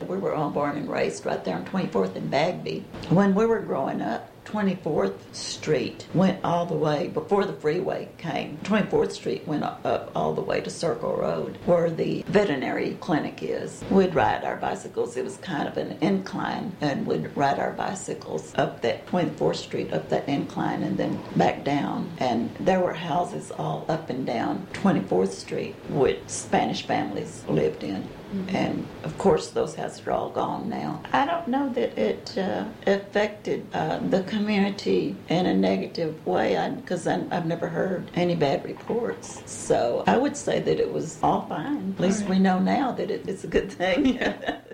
We were all born and raised right there on 24th and Bagby. When we were growing up, 24th Street went all the way, before the freeway came, 24th Street went up all the way to Circle Road, where the veterinary clinic is. We'd ride our bicycles. It was kind of an incline, and we'd ride our bicycles up that 24th Street, up that incline, and then back down. And there were houses all up and down 24th Street, which Spanish families lived in. Mm-hmm. And, of course, those houses are all gone now. I don't know that it affected the community in a negative way, because I've never heard any bad reports. So I would say that it was all fine. At least we know now that it's a good thing.